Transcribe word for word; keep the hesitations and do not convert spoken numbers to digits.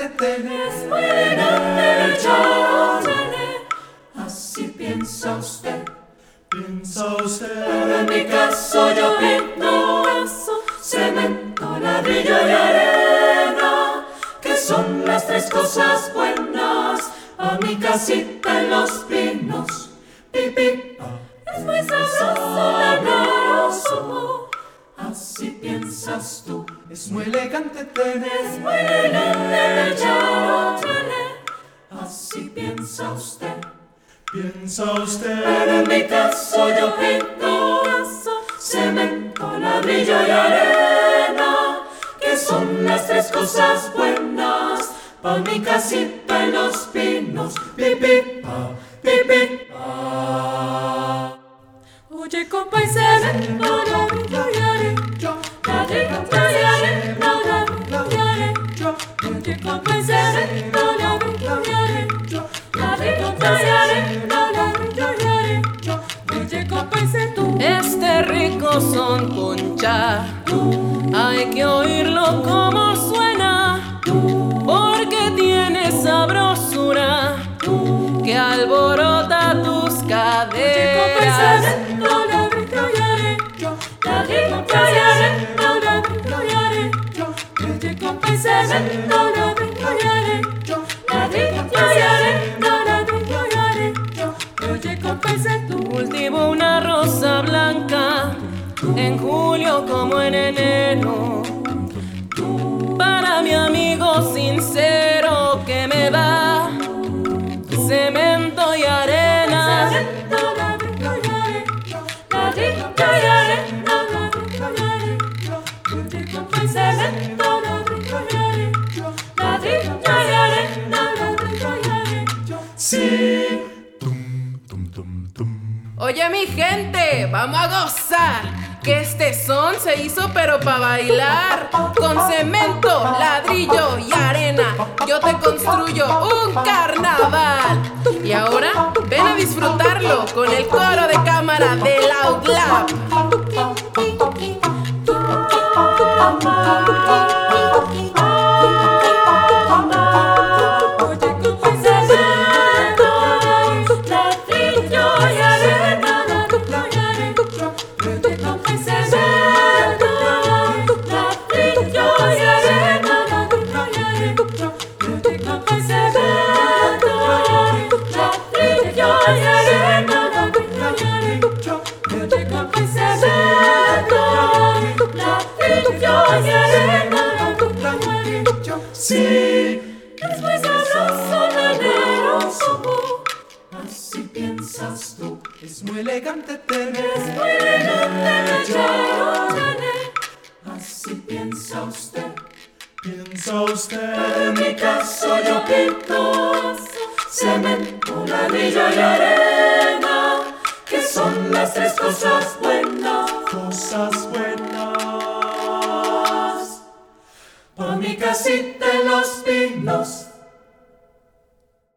elegante tener. Es muy elegante yo tener. Así piensa usted. Piensa usted. Pero en mi caso yo pinto cemento, ladrillo y arena, que son las tres cosas buenas a mi casita en los pinos. Pipi, es muy sabroso, labroso. Así piensas tú. Es muy elegante tener. Es muy elegante yo tener. Así piensa usted. Piensa usted. Pero en mi caso yo pinto cemento, ladrillo y arena, que son las tres cosas buenas pa' mi casita en los pinos. Pipi, pa, pipi, pa. Oye, compa, y cemento, ladrillo y arena, ladrillo y arena, ladrillo y arena. Oye, compa, y cemento, ladrillo y arena, ladrillo y arena, ladrillo y arena. Oye, compa, y cemento. Este rico son poncha, hay que oírlo como suena, porque tiene sabrosura que alborota tus caderas. Cultivo una rosa blanca en julio como en enero, para mi amigo sincero que me da cemento y arena. Sí. Oye mi gente, vamos a gozar, que este son se hizo pero pa' bailar. Con cemento, ladrillo y arena yo te construyo un carnaval. Y ahora ven a disfrutarlo con el coro de cámara de Loud Lab. Sí, es muy sabroso, labroso. Así piensas tú. es muy elegante tener. Es muy elegante yo tener. Así piensa usted. Piensa usted. Pero en mi caso yo pinto cemento, ladrillo y arena.